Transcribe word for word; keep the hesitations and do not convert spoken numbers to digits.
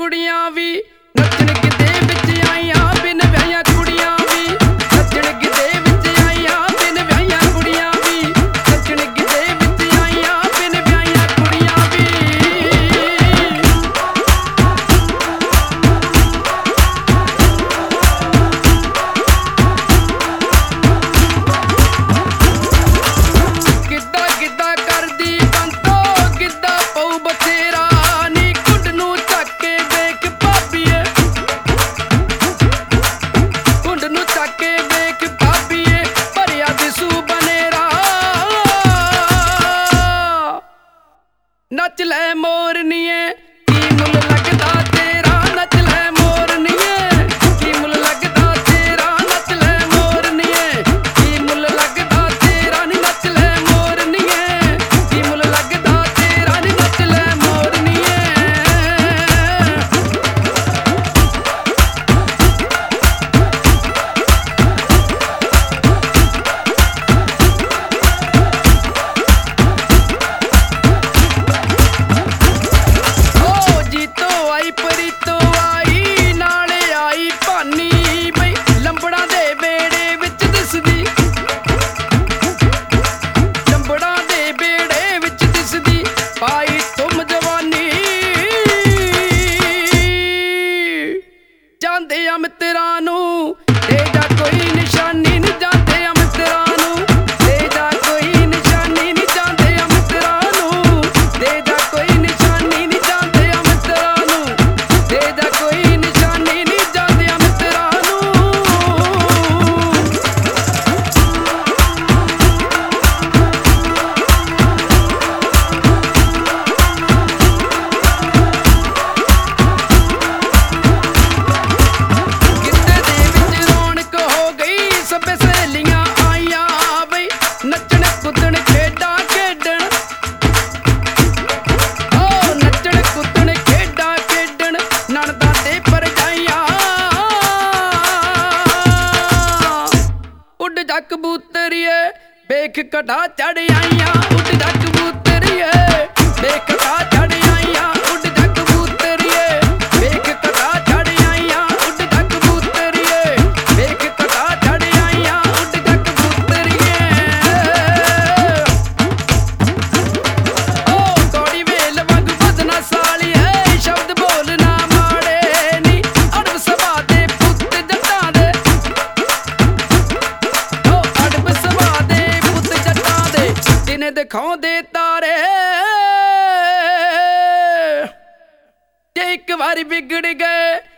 ਕੁੜੀਆਂ ਵੀ ਨੱਚਣ ਗਿੱਧੇ ਵਿੱਚ ਆਈਆਂ ਬਿਨ ਵਿਆਹੀਆਂ ਕੁੜੀਆਂ ਵੀ ਨੱਚਣ ਗਿੱਧੇ ਵਿੱਚ ਆਈਆਂ ਬਿਨ ਵਿਆਹੀਆਂ ਕੁੜੀਆਂ ਵੀ ਨੱਚਣ ਗਿੱਧੇ ਵਿੱਚ ਆਈਆਂ ਬਿਨ ਵਿਆਹੀਆਂ ਕੁੜੀਆਂ ਵੀ ਗਿੱਧਾ ਗਿੱਧਾ ਕਰਦੀ ਬੰਤੋ ਗਿੱਧਾ ਪਊ ਬਥੇਰਾ ਨੀ ਕੁੰਡ ਨੂੰ ਚੱਕ ਕੇ ਵੇਖ ਭਾਬੀਏ ਕੁੰਡ ਨੂੰ ਚੱਕ ਕੇ ਵੇਖ ਭਾਬੀਏ ਭਰਿਆ ਦਿਸੂ ਬਨੇਰਾ ਨੱਚ ਲੈ ਮੋਰਨੀਏ ਕੀ ਮੁੱਲ ਲੱਗਦਾ ਤੇਰਾ ਨੱਚ ਲੈ ਮੋਰਨੀਏ ਕੀ ਮੁੱਲ ਲੱਗਦਾ ਤੇਰਾ ਨੱਚ ਲੈ ਮੋਰਨੀਏ ਕੀ ਮੁੱਲ ਲੱਗਦਾ ਤੇਰਾ ਨੀ ਨੱਚ ਲੈ ਮੋਰਨੀਏ ਕੀ ਮੁੱਲ ਲੱਗਦਾ ਤੇਰਾ ਨੀ ਨੱਚ ਲੈ ਮੋਰਨੀਏ ਓ ਜੀਤੋ ਆਈ ਪਰੀਤੋ ਆਈ ਨਾਲੇ ਆਈ ਭਾਨੀ ਬਈ ਲੰਬੜਾਂ ਦੇ ਵੇੜੇ ਵਿੱਚ ਦਿਸਦੀ ਲੰਬੜਾਂ ਦੇ ਵੇੜੇ ਵਿੱਚ ਦਿਸਦੀ ਪਾਈ ਤੁਮ ਜਵਾਨੀ ਜਾਂਦੇ ਆ ਮਿੱਤਰਾਂ ਨੂੰ ਦੇ ਜਾ ਕੋਈ ਨਿਸ਼ਾਨੀ ਨੀ ਜਾਂਦੇ ਆ ਮਿੱਤਰਾਂ ਨੂੰ ਦੇ ਜਾ ਕੋਈ ਨਿਸ਼ਾਨੀ ਨੀ ਜਾਂਦੇ ਆ ਮਿੱਤਰਾਂ ਨੂੰ ਦੇ ਜਾ ਕੋਈ ਨਿਸ਼ਾਨੀ ਨੀ ਜਾਂਦੇ ਆ ਮਿੱਤਰਾਂ ਨੂੰ ਦੇ ਜਾ ਕੋਈ ਨਿਸ਼ਾਨੀ ਨੀ ਜਾਂਦੇ ਆ ਮਿੱਤਰਾਂ ਨੂੰ ਗਿੱਧੇ ਦੇ ਵਿੱਚ ਰੌਣਕ ਹੋ ਗਈ ਸਭੇ ਸਹੇਲੀਆਂ ਆਈਆਂ ਬਈ ਨੱਚਣ ਕੁੱਦਣ ਖੇਡਾਂ ਖੇਡਣ ਓ ਨੱਚਣ ਕੁੱਦਣ ਖੇਡਾਂ ਖੇਡਣ ਨਣਦਾਂ ਤੇ ਭਰਜਾਈਆਂ ਉੱਡ ਜਾ ਕਬੂਤਰੀਏ ਵੇਖ ਕਟਾ ਚੜ ਆਈਆਂ ਉੱਡ ਜਾ ਕਬੂਤਰੀਏ ਵੇਖ ਕਟਾ ਚੜ ਆਈਆਂ ਉੱਡ ਜਾ ਕਬੂਤਰੀਏ ਵੇਖ ਕਟਾ ਚੜ ਆਈਆਂ ਉੱਡ ਜਾ ਕਬੂਤਰੀਏ ਵੇਖ ਕਟਾ ਚੜ ਆਈਆਂ ਉੱਡ ਜਾ ਕਬੂਤਰੀਏ ਓ ਕੌੜੀ ਵੇਲ ਵਾਂਗ ਵਧਣਾ ਸਾਲੀਏ ਸ਼ਬਦ ਬੋਲਣਾ ਮਾੜੇ ਨੀ ਅੜਬ ਸਭਾ ਦੇ ਪੁੱਤ ਜੱਟਾਂ ਦੇ ਓ ਅੜਬ ਸਭਾ ਦੇ ਪੁੱਤ ਜੱਟਾਂ ਦੇ ਦਿਨੇ ਦਿਖਾਉਂਦੇ ਤਾਰੇ ਜੇ ਇੱਕ ਵਾਰੀ ਵਿਗੜ ਗਏ